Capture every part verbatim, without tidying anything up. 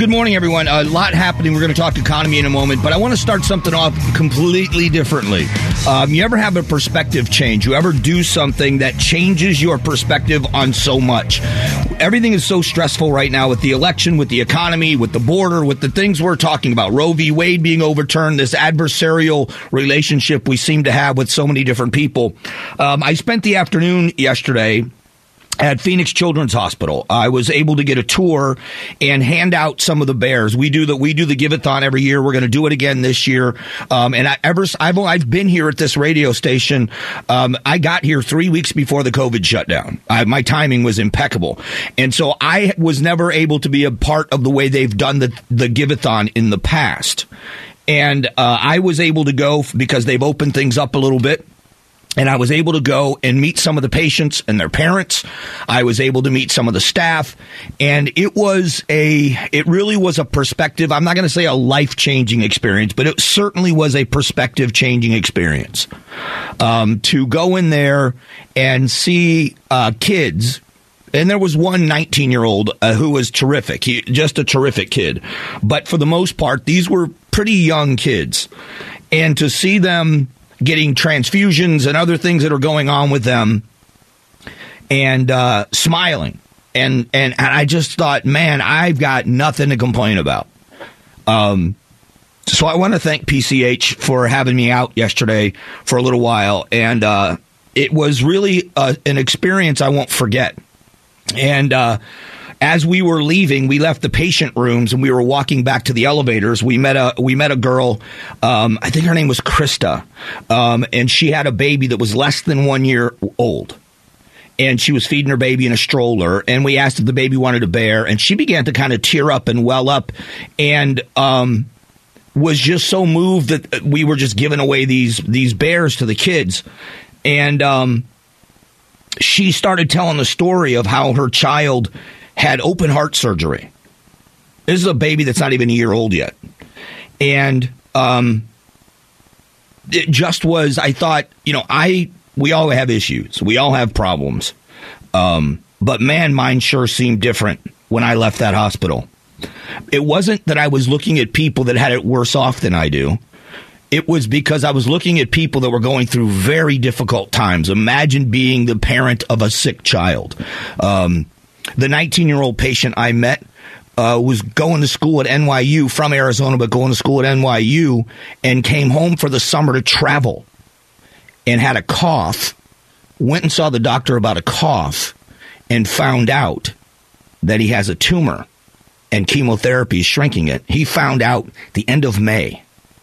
Good morning, everyone. A lot happening. We're going to talk economy in a moment, but I want to start something off completely differently. Um, you ever have a perspective change? You ever do something that changes your perspective on so much? Everything is so stressful right now with the election, with the economy, with the border, with the things we're talking about. Roe v. Wade being overturned, this adversarial relationship we seem to have with so many different people. Um, I spent the afternoon yesterday at Phoenix Children's Hospital. I was able to get a tour and hand out some of the bears. We do the we do the Give-A-thon every year. We're going to do it again this year. Um, and I, ever I've I've been here at this radio station. Um, I got here three weeks before the COVID shutdown. I, my timing was impeccable, and so I was never able to be a part of the way they've done the the Give-A-thon in the past. And uh, I was able to go because they've opened things up a little bit. And I was able to go and meet some of the patients and their parents. I was able to meet some of the staff. And it was a, it really was a perspective. I'm not going to say a life-changing experience, but it certainly was a perspective-changing experience. Um, to go in there and see uh, kids. And there was one nineteen-year-old uh, who was terrific. He, just a terrific kid. But for the most part, these were pretty young kids. And to see them getting transfusions and other things that are going on with them and uh, smiling. And, and and I just thought, man, I've got nothing to complain about. Um, so I want to thank P C H for having me out yesterday for a little while. And uh, it was really uh, an experience I won't forget. And uh as we were leaving, we left the patient rooms and we were walking back to the elevators. We met a we met a girl. Um, I think her name was Krista, um, and she had a baby that was less than one year old. And she was feeding her baby in a stroller. And we asked if the baby wanted a bear, and she began to kind of tear up and well up, and um, was just so moved that we were just giving away these these bears to the kids. And um, she started telling the story of how her child had open heart surgery. This is a baby that's not even a year old yet. And um, it just was, I thought, you know, I we all have issues. We all have problems. Um, but, man, mine sure seemed different when I left that hospital. It wasn't that I was looking at people that had it worse off than I do. It was because I was looking at people that were going through very difficult times. Imagine being the parent of a sick child. Um The nineteen-year-old patient I met uh, was going to school at N Y U, from Arizona, but going to school at N Y U, and came home for the summer to travel and had a cough, went and saw the doctor about a cough, and found out that he has a tumor and chemotherapy is shrinking it. He found out the end of May.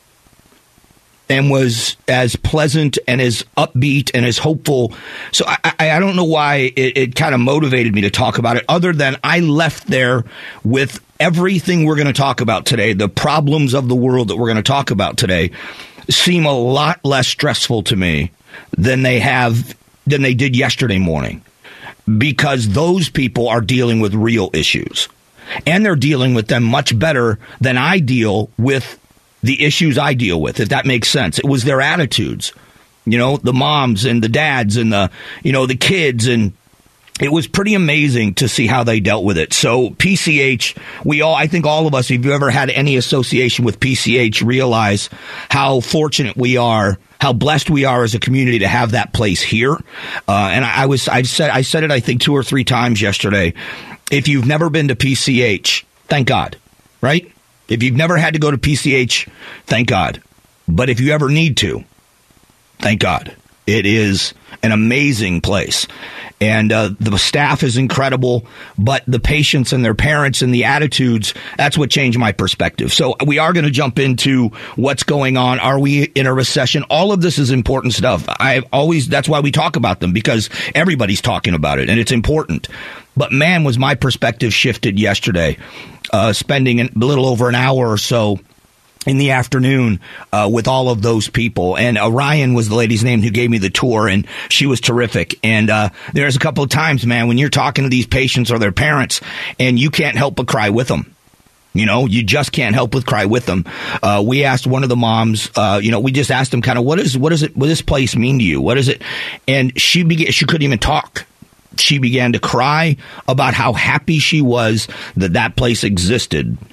And was as pleasant and as upbeat and as hopeful. So I, I, I don't know why it, it kind of motivated me to talk about it, other than I left there with everything we're going to talk about today, the problems of the world that we're going to talk about today, seem a lot less stressful to me than they have than they did yesterday morning, because those people are dealing with real issues, and they're dealing with them much better than I deal with the issues I deal with, if that makes sense. It was their attitudes, you know, the moms and the dads and the, you know, the kids. And it was pretty amazing to see how they dealt with it. So P C H, we all, I think all of us, if you've ever had any association with P C H, realize how fortunate we are, how blessed we are as a community to have that place here. Uh, and I, I was, I said, I said it, I think two or three times yesterday. If you've never been to P C H, thank God, right? If you've never had to go to P C H, thank God. But if you ever need to, thank God. It is an amazing place. And uh, the staff is incredible, but the patients and their parents and the attitudes, that's what changed my perspective. So we are going to jump into what's going on. Are we in a recession? All of this is important stuff. I always, that's why we talk about them, because everybody's talking about it and it's important. But man, was my perspective shifted yesterday, uh, spending a little over an hour or so in the afternoon uh, with all of those people. And Orion was the lady's name who gave me the tour, and she was terrific. And uh, there's a couple of times, man, when you're talking to these patients or their parents, and you can't help but cry with them. You know, you just can't help but cry with them. Uh, we asked one of the moms, uh, you know, we just asked them kind of, what is, what is it, what does this place mean to you? What is it? And she began, she couldn't even talk. She began to cry about how happy she was that that place existed.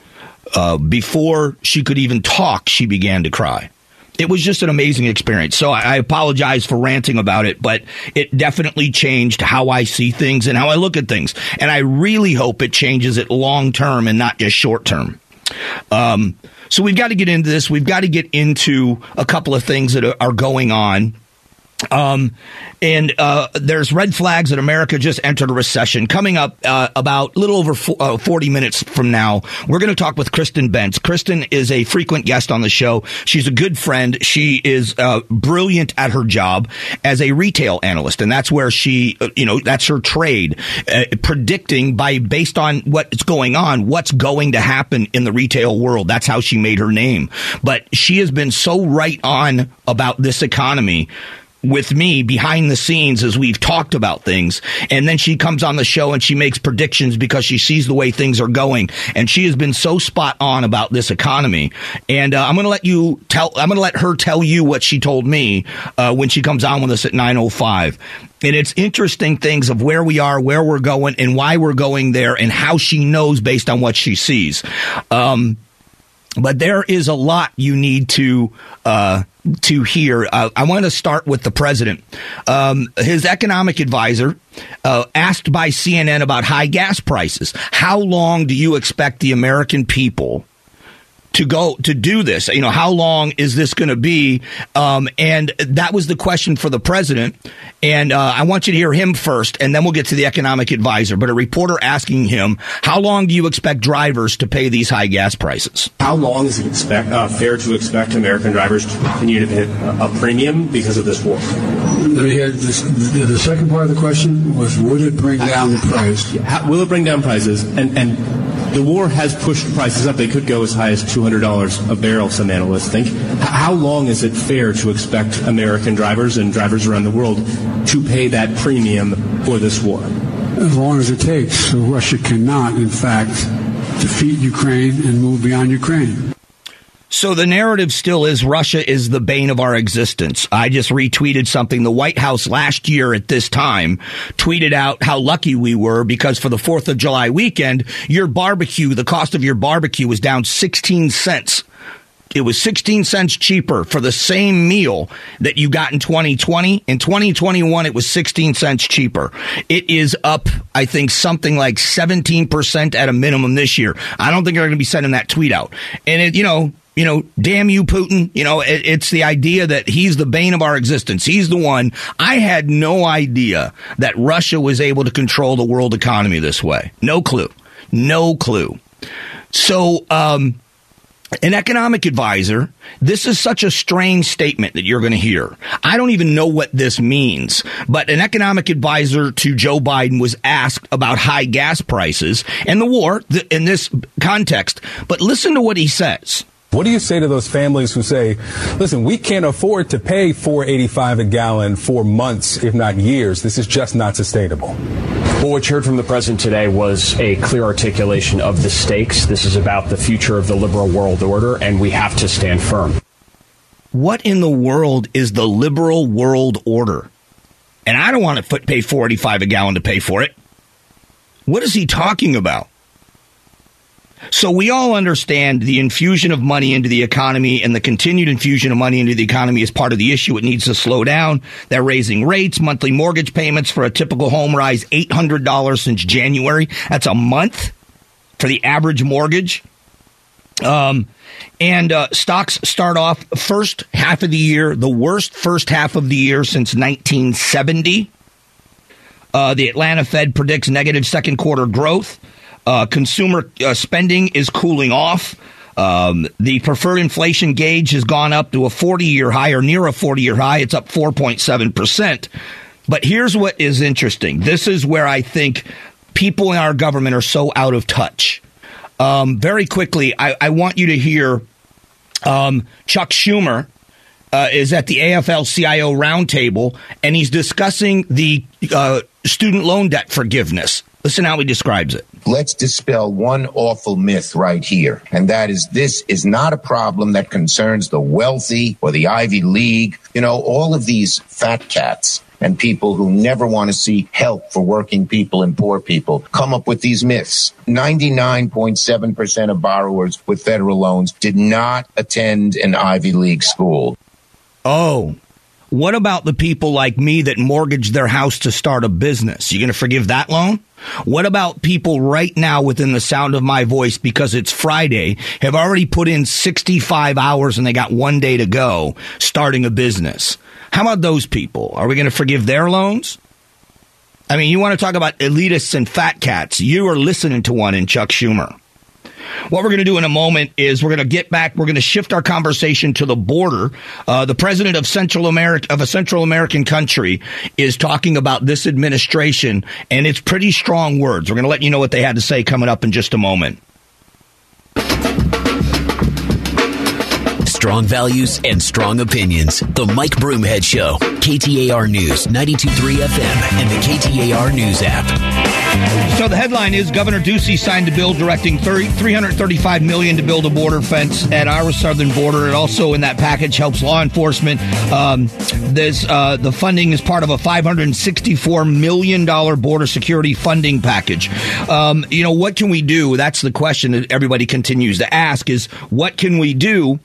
Uh, before she could even talk, she began to cry. It was just an amazing experience. So I, I apologize for ranting about it, but it definitely changed how I see things and how I look at things. And I really hope it changes it long term and not just short term. Um, so we've got to get into this. We've got to get into a couple of things that are, are going on. Um, and uh, there's red flags that America just entered a recession. Coming up uh, about a little over fo- uh, forty minutes from now, we're going to talk with Kristen Bentz. Kristen is a frequent guest on the show. She's a good friend. She is uh, brilliant at her job as a retail analyst, and that's where she, uh, you know, that's her trade, uh, predicting by based on what's going on, what's going to happen in the retail world. That's how she made her name. But she has been so right on about this economy with me behind the scenes as we've talked about things. And then she comes on the show and she makes predictions because she sees the way things are going. And she has been so spot on about this economy. And uh, I'm going to let you tell, I'm going to let her tell you what she told me uh, when she comes on with us at nine oh five. And it's interesting things of where we are, where we're going, and why we're going there, and how she knows based on what she sees. Um, but there is a lot you need to uh, to hear. Uh, I want to start with the president. Um, his economic advisor uh, asked by C N N about high gas prices. How long do you expect the American people to go to do this? You know, how long is this going to be? Um, and that was the question for the president. And uh, I want you to hear him first, and then we'll get to the economic advisor. But a reporter asking him, how long do you expect drivers to pay these high gas prices? How long is it expect, uh, fair to expect American drivers to continue to pay a premium because of this war? Let me hear this, the, the second part of the question was, would it bring down the price? How, will it bring down prices? And, and the war has pushed prices up. They could go as high as two hundred dollars a barrel, some analysts think. How long is it fair to expect American drivers and drivers around the world to pay that premium for this war? As long as it takes. So Russia cannot, in fact, defeat Ukraine and move beyond Ukraine. So the narrative still is Russia is the bane of our existence. I just retweeted something. The White House last year at this time tweeted out how lucky we were because for the fourth of July weekend, your barbecue, the cost of your barbecue was down sixteen cents. It was sixteen cents cheaper for the same meal that you got in twenty twenty. In twenty twenty-one, it was sixteen cents cheaper. It is up, I think, something like seventeen percent at a minimum this year. I don't think they're going to be sending that tweet out. And, it, you know, you know, damn you, Putin. You know, it, it's the idea that he's the bane of our existence. He's the one. I had no idea that Russia was able to control the world economy this way. No clue. No clue. So, um... an economic advisor, this is such a strange statement that you're going to hear. I don't even know what this means, but an economic advisor to Joe Biden was asked about high gas prices and the war in this context. But listen to what he says. What do you say to those families who say, listen, we can't afford to pay four eighty-five a gallon for months, if not years. This is just not sustainable. Well, what you heard from the president today was a clear articulation of the stakes. This is about the future of the liberal world order, and we have to stand firm. What in the world is the liberal world order? And I don't want to pay four eighty-five a gallon to pay for it. What is he talking about? So we all understand the infusion of money into the economy and the continued infusion of money into the economy is part of the issue. It needs to slow down. They're raising rates. Monthly mortgage payments for a typical home rise eight hundred dollars since January. That's a month for the average mortgage. Um, and uh, stocks start off first half of the year, the worst first half of the year since nineteen seventy. Uh, the Atlanta Fed predicts negative second quarter growth. Uh, consumer uh, spending is cooling off. Um, the preferred inflation gauge has gone up to a forty-year high or near a forty-year high. It's up four point seven percent. But here's what is interesting. This is where I think people in our government are so out of touch. Um, very quickly, I, I want you to hear um, Chuck Schumer uh, is at the A F L C I O roundtable, and he's discussing the uh, student loan debt forgiveness. Listen how he describes it. Let's dispel one awful myth right here, and that is this is not a problem that concerns the wealthy or the Ivy League. You know, all of these fat cats and people who never want to see help for working people and poor people come up with these myths. ninety-nine point seven percent of borrowers with federal loans did not attend an Ivy League school. Oh, what about the people like me that mortgaged their house to start a business? You going to forgive that loan? What about people right now within the sound of my voice, because it's Friday, have already put in sixty-five hours and they got one day to go starting a business? How about those people? Are we going to forgive their loans? I mean, you want to talk about elitists and fat cats. You are listening to one in Chuck Schumer. What we're going to do in a moment is we're going to get back. We're going to shift our conversation to the border. Uh, the president of Central America, of a Central American country, is talking about this administration, and it's pretty strong words. We're going to let you know what they had to say coming up in just a moment. Strong values and strong opinions. The Mike Broomhead Show. K T A R News, ninety-two point three F M, and the K T A R News app. So the headline is Governor Ducey signed a bill directing three hundred thirty-five million dollars to build a border fence at our southern border. It also, in that package, helps law enforcement. Um, this, uh, the funding is part of a five hundred sixty-four million dollars border security funding package. Um, you know, what can we do? That's the question that everybody continues to ask, is what can we do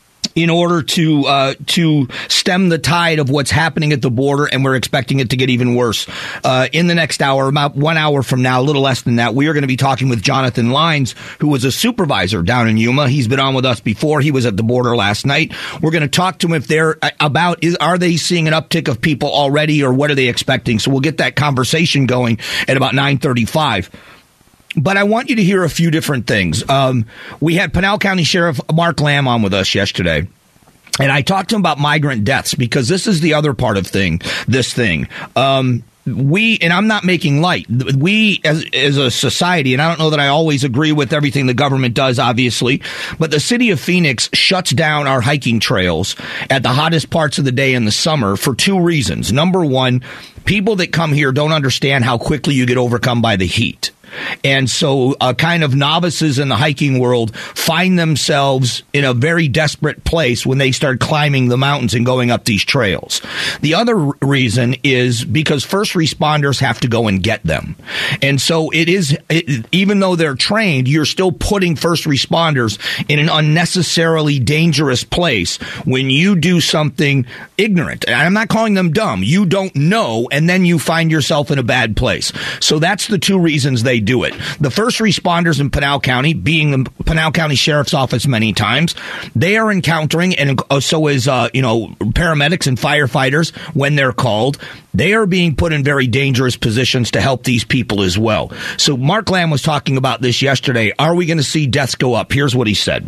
in order to uh, to stem the tide of what's happening at the border, and we're expecting it to get even worse. Uh, in the next hour, about one hour from now, a little less than that, we are going to be talking with Jonathan Lines, who was a supervisor down in Yuma. He's been on with us before. He was at the border last night. We're going to talk to him if they're about, is, are they seeing an uptick of people already, or what are they expecting? So we'll get that conversation going at about nine thirty-five. But I want you to hear a few different things. Um, we had Pinal County Sheriff Mark Lamb on with us yesterday, and I talked to him about migrant deaths, because this is the other part of thing. This thing, um, we, and I'm not making light. We as as a society, and I don't know that I always agree with everything the government does, obviously, but the city of Phoenix shuts down our hiking trails at the hottest parts of the day in the summer for two reasons. Number one, people that come here don't understand how quickly you get overcome by the heat. And so uh, kind of novices in the hiking world find themselves in a very desperate place when they start climbing the mountains and going up these trails. The other r- reason is because first responders have to go and get them. And so it is, it, even though they're trained, you're still putting first responders in an unnecessarily dangerous place when you do something ignorant. And I'm not calling them dumb. You don't know, and then you find yourself in a bad place. So that's the two reasons they do it. The first responders in Pinal County, being the Pinal County Sheriff's Office many times, they are encountering, and so is, uh, you know, paramedics and firefighters when they're called. They are being put in very dangerous positions to help these people as well. So Mark Lamb was talking about this yesterday. Are we going to see deaths go up? Here's what he said.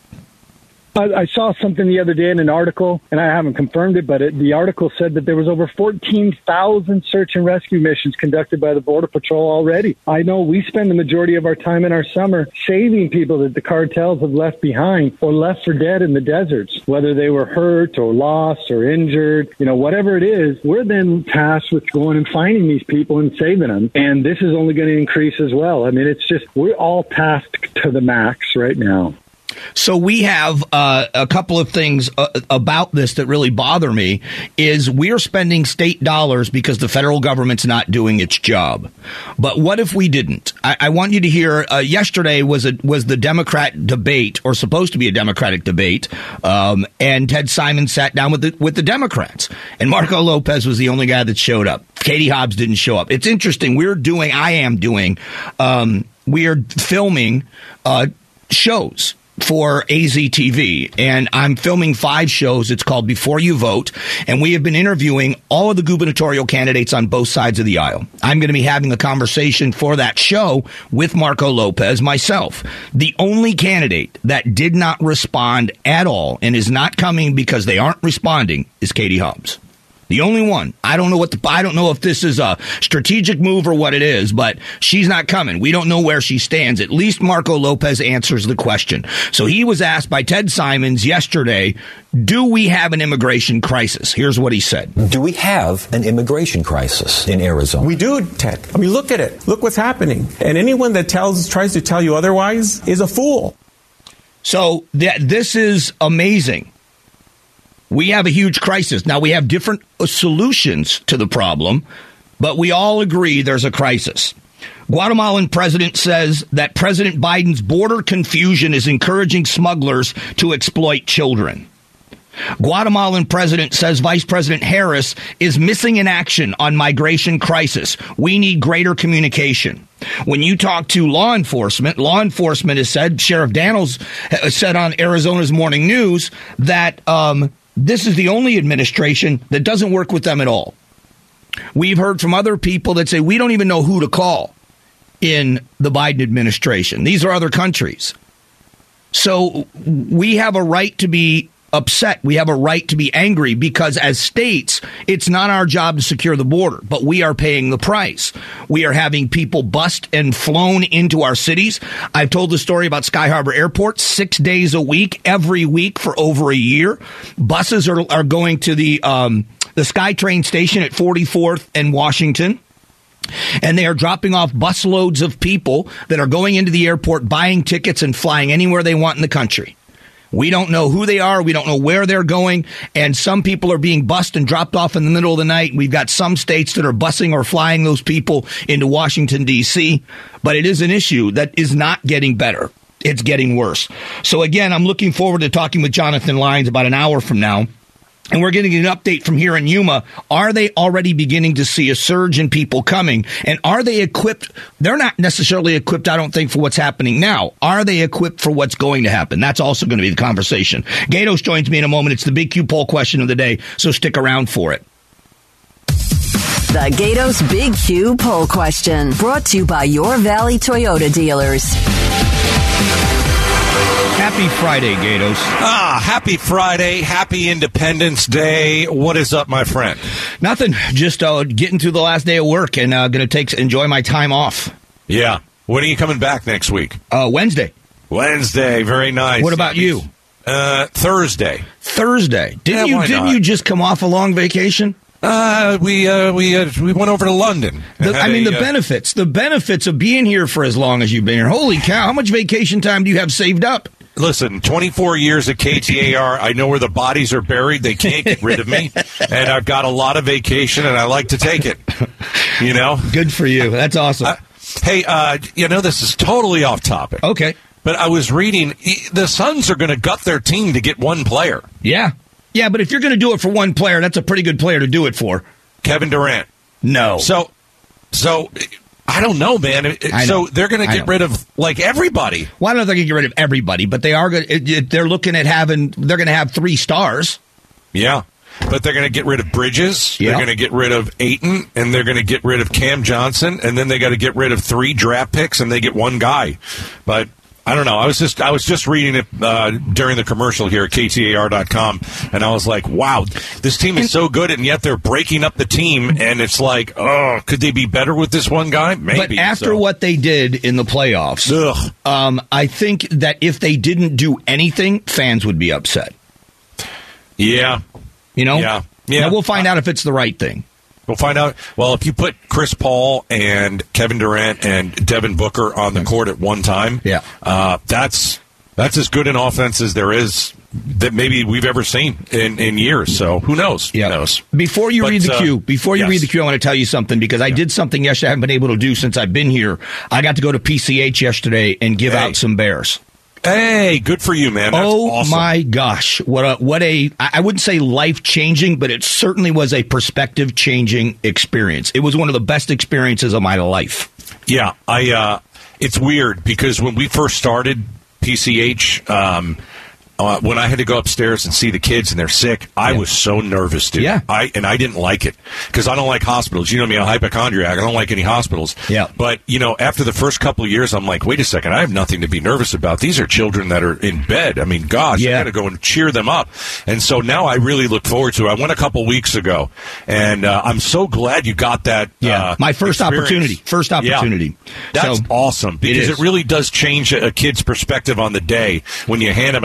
I saw something the other day in an article, and I haven't confirmed it, but it, the article said that there was over fourteen thousand search and rescue missions conducted by the Border Patrol already. I know we spend the majority of our time in our summer saving people that the cartels have left behind or left for dead in the deserts, whether they were hurt or lost or injured, you know, whatever it is. We're then tasked with going and finding these people and saving them, and this is only going to increase as well. I mean, it's just, we're all tasked to the max right now. So we have uh, a couple of things uh, about this that really bother me is we're spending state dollars because the federal government's not doing its job. But what if we didn't? I, I want you to hear, uh, yesterday was a, was the Democrat debate, or supposed to be a Democratic debate, um, and Ted Simon sat down with the, with the Democrats. And Marco Lopez was the only guy that showed up. Katie Hobbs didn't show up. It's interesting. We're doing, I am doing, um, we are filming uh, shows for A Z T V, and I'm filming five shows. It's called Before You Vote, and we have been interviewing all of the gubernatorial candidates on both sides of the aisle. I'm going to be having a conversation for that show with Marco Lopez myself. The only candidate that did not respond at all and is not coming because they aren't responding is Katie Hobbs. The only one. I don't know what the, I don't know if this is a strategic move or what it is, but she's not coming. We don't know where she stands. At least Marco Lopez answers the question. So he was asked by Ted Simons yesterday, do we have an immigration crisis? Here's what he said. Do we have an immigration crisis in Arizona? We do, Ted. I mean, look at it. Look what's happening. And anyone that tells tries to tell you otherwise is a fool. So th- this is amazing. We have a huge crisis. Now, we have different solutions to the problem, but we all agree there's a crisis. Guatemalan president says that President Biden's border confusion is encouraging smugglers to exploit children. Guatemalan president says Vice President Harris is missing in action on migration crisis. We need greater communication. When you talk to law enforcement, law enforcement has said, Sheriff Daniels said on Arizona's Morning News that um, this is the only administration that doesn't work with them at all. We've heard from other people that say we don't even know who to call in the Biden administration. These are other countries. So we have a right to be upset. We have a right to be angry because as states, it's not our job to secure the border, but we are paying the price. We are having people bust and flown into our cities. I've told the story about Sky Harbor Airport six days a week, every week for over a year. Buses are, are going to the, um, the SkyTrain station at forty-fourth and Washington. And they are dropping off busloads of people that are going into the airport, buying tickets and flying anywhere they want in the country. We don't know who they are. We don't know where they're going. And some people are being bussed and dropped off in the middle of the night. We've got some states that are busing or flying those people into Washington, D C. But it is an issue that is not getting better. It's getting worse. So, again, I'm looking forward to talking with Jonathan Lyons about an hour from now. And we're getting an update from here in Yuma. Are they already beginning to see a surge in people coming? And are they equipped? They're not necessarily equipped, I don't think, for what's happening now. Are they equipped for what's going to happen? That's also going to be the conversation. Gatos joins me in a moment. It's the Big Q poll question of the day, so stick around for it. The Gatos Big Q poll question, brought to you by Your Valley Toyota dealers. Happy Friday, Gatos. Ah, happy Friday. Happy Independence Day. What is up, my friend? Nothing. Just uh, getting through the last day of work and uh, going to take enjoy my time off. Yeah. When are you coming back next week? Uh, Wednesday. Wednesday. Very nice. What about you? Uh, Thursday. Thursday. Didn't yeah, you? Didn't not? you just come off a long vacation? Uh, we uh, we uh, we went over to London. The, I mean, a, the uh, benefits. The benefits of being here for as long as you've been here. Holy cow! How much vacation time do you have saved up? Listen, twenty-four years at K T A R, I know where the bodies are buried. They can't get rid of me. And I've got a lot of vacation, and I like to take it. You know? Good for you. That's awesome. Uh, hey, uh, you know, this is totally off topic. Okay. But I was reading, the Suns are going to gut their team to get one player. Yeah. Yeah, but if you're going to do it for one player, that's a pretty good player to do it for. Kevin Durant. No. So, so... I don't know, man. It, I so know. they're going to get rid of like everybody. Well, I don't know if they're going to get rid of everybody, but they are going. They're looking at having. They're going to have three stars. Yeah, but they're going to get rid of Bridges. Yeah. They're going to get rid of Ayton, and they're going to get rid of Cam Johnson, and then they got to get rid of three draft picks, and they get one guy. But I don't know. I was just I was just reading it uh, during the commercial here at K T A R dot com, and I was like, wow, this team is so good, and yet they're breaking up the team, and it's like, oh, could they be better with this one guy? Maybe. But after so. what they did in the playoffs, um, I think that if they didn't do anything, fans would be upset. Yeah. You know? Yeah. Yeah. Now, we'll find out if it's the right thing. We'll find out. Well, if you put Chris Paul and Kevin Durant and Devin Booker on the court at one time, yeah, uh, that's that's as good an offense as there is that maybe we've ever seen in, in years. So who knows? Yeah. Who knows? Before you but, read the uh, cue, before you yes. read the cue, I want to tell you something because I yeah. did something yesterday I haven't been able to do since I've been here. I got to go to P C H yesterday and give hey. out some bears. Hey, good for you, man. That's oh awesome. My gosh, what a what a I wouldn't say life changing, but it certainly was a perspective changing experience. It was one of the best experiences of my life. Yeah, I. Uh, it's weird because when we first started P C H, um, uh, when I had to go upstairs and see the kids and they're sick, I yeah. was so nervous, dude. Yeah. I and I didn't like it because I don't like hospitals. You know me, I'm a hypochondriac. I don't like any hospitals. Yeah. But you know, after the first couple of years, I'm like, wait a second, I have nothing to be nervous about. These are children that are in bed. I mean, gosh, yeah. I got to go and cheer them up. And so now I really look forward to it. I went a couple weeks ago, and uh, I'm so glad you got that. Yeah, uh, my first experience. opportunity. First opportunity. Yeah. That's so, awesome because it, it really does change a, a kid's perspective on the day when you hand them a and, teddy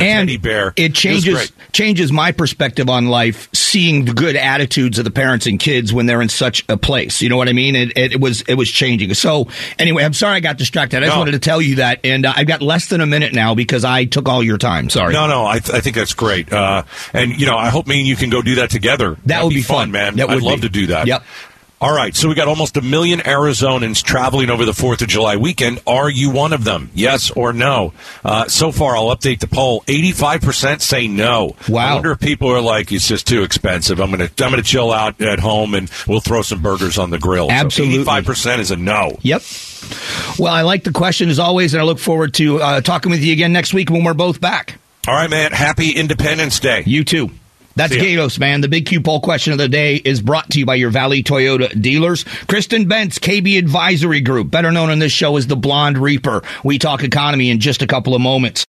Bear. It changes it changes my perspective on life, seeing the good attitudes of the parents and kids when they're in such a place. You know what I mean? It, it, it was it was changing. So anyway, I'm sorry I got distracted. I just no. wanted to tell you that, and uh, I've got less than a minute now because I took all your time. Sorry. No, no, I, th- I think that's great. Uh, and, you know, I hope me and you can go do that together. That That'd would be, be fun, fun, man. That I'd would love be. to do that. Yep. All right, so we got almost a million Arizonans traveling over the fourth of July weekend. Are you one of them? Yes or no? Uh, so far, I'll update the poll. eighty-five percent say no. Wow. I wonder if people are like, it's just too expensive. I'm going to I'm gonna chill out at home and we'll throw some burgers on the grill. Absolutely. So eighty-five percent is a no. Yep. Well, I like the question as always, and I look forward to uh, talking with you again next week when we're both back. All right, man. Happy Independence Day. You too. That's Gatos, man. The big Q poll question of the day is brought to you by your Valley Toyota dealers. Kristen Bentz, K B Advisory Group, better known on this show as the Blonde Reaper. We talk economy in just a couple of moments.